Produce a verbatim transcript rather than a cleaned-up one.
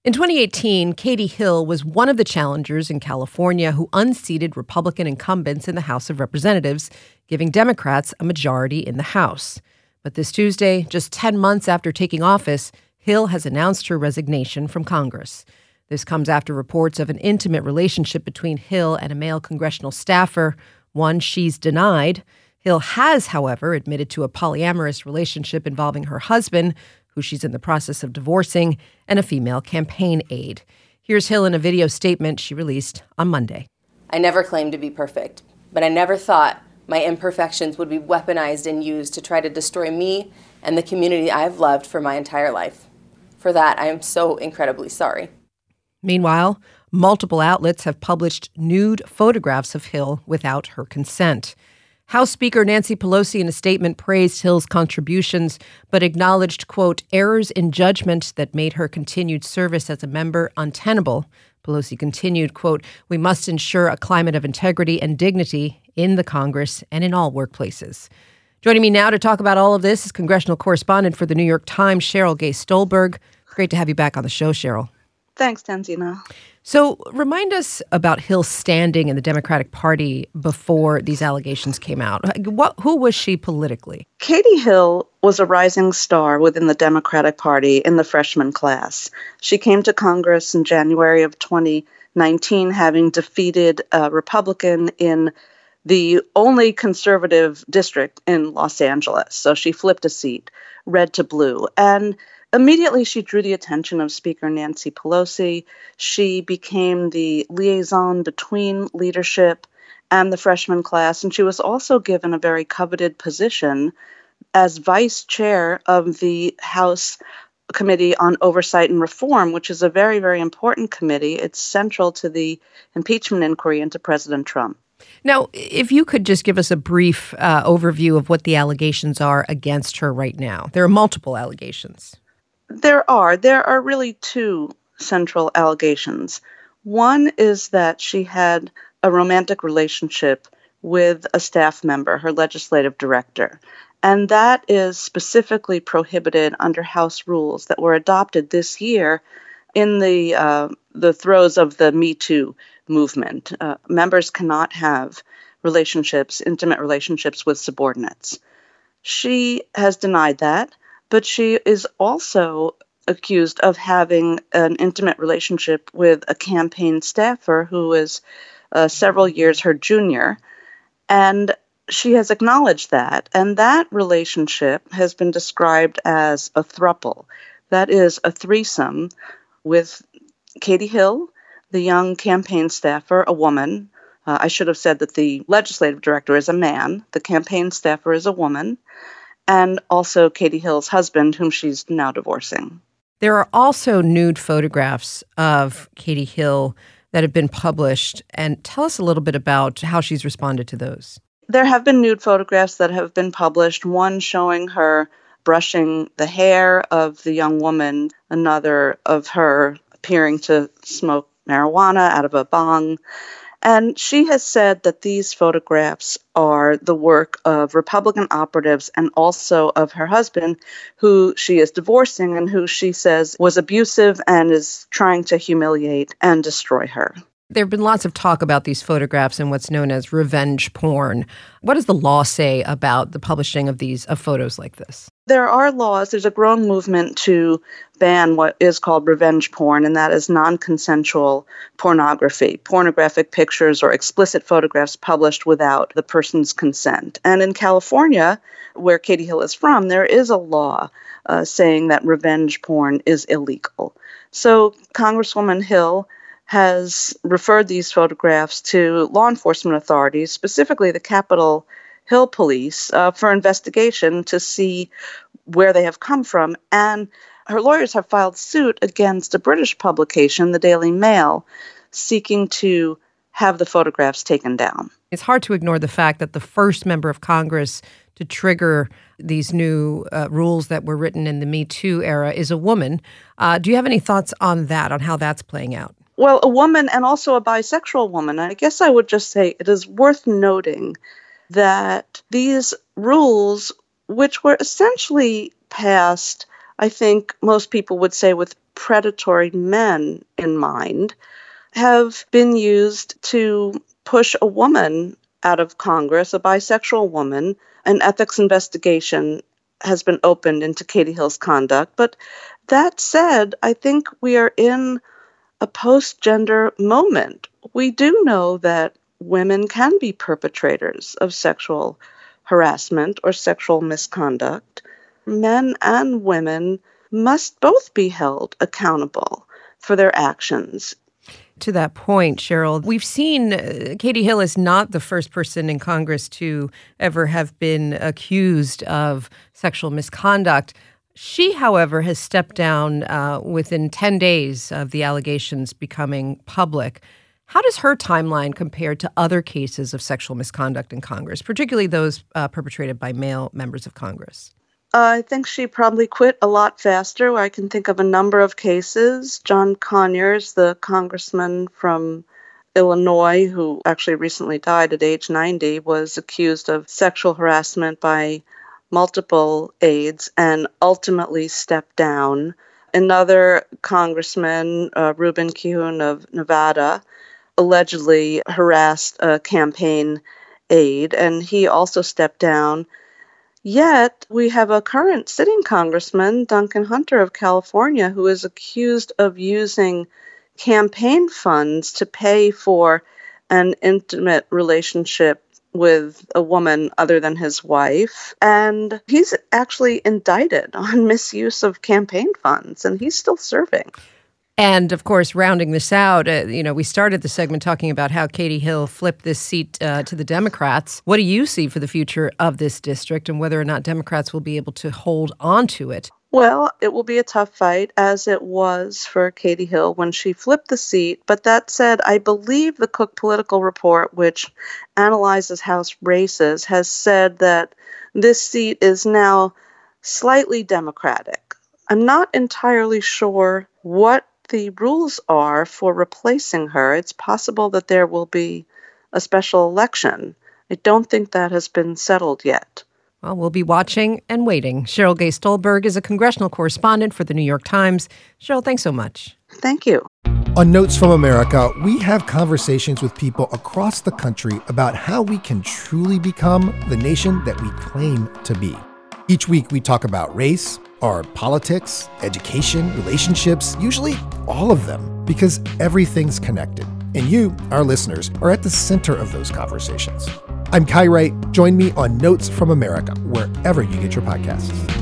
In twenty eighteen, Katie Hill was one of the challengers in California who unseated Republican incumbents in the House of Representatives, giving Democrats a majority in the House. But this Tuesday, just ten months after taking office, Hill has announced her resignation from Congress. This comes after reports of an intimate relationship between Hill and a male congressional staffer, one she's denied. Hill has, however, admitted to a polyamorous relationship involving her husband, who she's in the process of divorcing, and a female campaign aide. Here's Hill in a video statement she released on Monday. I never claimed to be perfect, but I never thought my imperfections would be weaponized and used to try to destroy me and the community I've loved for my entire life. For that, I am so incredibly sorry. Meanwhile, multiple outlets have published nude photographs of Hill without her consent. House Speaker Nancy Pelosi in a statement praised Hill's contributions, but acknowledged, quote, errors in judgment that made her continued service as a member untenable. Pelosi continued, quote, we must ensure a climate of integrity and dignity in the Congress and in all workplaces. Joining me now to talk about all of this is congressional correspondent for the New York Times, Cheryl Gay Stolberg. Great to have you back on the show, Cheryl. Thanks, Tanzina. So remind us about Hill's standing in the Democratic Party before these allegations came out. What, who was she politically? Katie Hill was a rising star within the Democratic Party in the freshman class. She came to Congress in January of twenty nineteen, having defeated a Republican in the only conservative district in Los Angeles. So she flipped a seat, red to blue. And immediately, she drew the attention of Speaker Nancy Pelosi. She became the liaison between leadership and the freshman class, and she was also given a very coveted position as vice chair of the House Committee on Oversight and Reform, which is a very, very important committee. It's central to the impeachment inquiry into President Trump. Now, if you could just give us a brief uh, overview of what the allegations are against her right now. There are multiple allegations. There are. There are really two central allegations. One is that she had a romantic relationship with a staff member, her legislative director, and that is specifically prohibited under House rules that were adopted this year in the uh, the throes of the Me Too movement. Uh, members cannot have relationships, intimate relationships with subordinates. She has denied that. But she is also accused of having an intimate relationship with a campaign staffer who is uh, several years her junior. And she has acknowledged that. And that relationship has been described as a throuple. That is a threesome with Katie Hill, the young campaign staffer, a woman. Uh, I should have said that the legislative director is a man. The campaign staffer is a woman. And also Katie Hill's husband, whom she's now divorcing. There are also nude photographs of Katie Hill that have been published. And tell us a little bit about how she's responded to those. There have been nude photographs that have been published, one showing her brushing the hair of the young woman, another of her appearing to smoke marijuana out of a bong. And she has said that these photographs are the work of Republican operatives and also of her husband, who she is divorcing and who she says was abusive and is trying to humiliate and destroy her. There have been lots of talk about these photographs and what's known as revenge porn. What does the law say about the publishing of these of photos like this? There are laws. There's a growing movement to ban what is called revenge porn, and that is non-consensual pornography, pornographic pictures or explicit photographs published without the person's consent. And in California, where Katie Hill is from, there is a law uh, saying that revenge porn is illegal. So Congresswoman Hill has referred these photographs to law enforcement authorities, specifically the Capitol Hill Police, uh, for investigation to see where they have come from. And her lawyers have filed suit against a British publication, the Daily Mail, seeking to have the photographs taken down. It's hard to ignore the fact that the first member of Congress to trigger these new uh, rules that were written in the Me Too era is a woman. Uh, do you have any thoughts on that, on how that's playing out? Well, a woman and also a bisexual woman. I guess I would just say it is worth noting that these rules, which were essentially passed, I think most people would say with predatory men in mind, have been used to push a woman out of Congress, a bisexual woman. An ethics investigation has been opened into Katie Hill's conduct. But that said, I think we are in a post-gender moment. We do know that women can be perpetrators of sexual harassment or sexual misconduct. Men and women must both be held accountable for their actions. To that point, Cheryl, we've seen uh, Katie Hill is not the first person in Congress to ever have been accused of sexual misconduct. She, however, has stepped down uh, within ten days of the allegations becoming public. How does her timeline compare to other cases of sexual misconduct in Congress, particularly those uh, perpetrated by male members of Congress? I think she probably quit a lot faster. I can think of a number of cases. John Conyers, the congressman from Illinois, who actually recently died at age ninety, was accused of sexual harassment by multiple aides and ultimately stepped down. Another congressman, uh, Ruben Kihun of Nevada, allegedly harassed a campaign aide, and he also stepped down. Yet, we have a current sitting congressman, Duncan Hunter of California, who is accused of using campaign funds to pay for an intimate relationship with a woman other than his wife. And he's actually indicted on misuse of campaign funds, and he's still serving. And, of course, rounding this out, uh, you know, we started the segment talking about how Katie Hill flipped this seat uh, to the Democrats. What do you see for the future of this district and whether or not Democrats will be able to hold on to it? Well, it will be a tough fight, as it was for Katie Hill when she flipped the seat. But that said, I believe the Cook Political Report, which analyzes House races, has said that this seat is now slightly Democratic. I'm not entirely sure what the rules are for replacing her. It's possible that there will be a special election. I don't think that has been settled yet. Well, we'll be watching and waiting. Cheryl Gay Stolberg is a congressional correspondent for the New York Times. Cheryl, thanks so much. Thank you. On Notes from America, we have conversations with people across the country about how we can truly become the nation that we claim to be. Each week, we talk about race, our politics, education, relationships, usually all of them, because everything's connected. And you, our listeners, are at the center of those conversations. I'm Kai Wright. Join me on Notes from America, wherever you get your podcasts.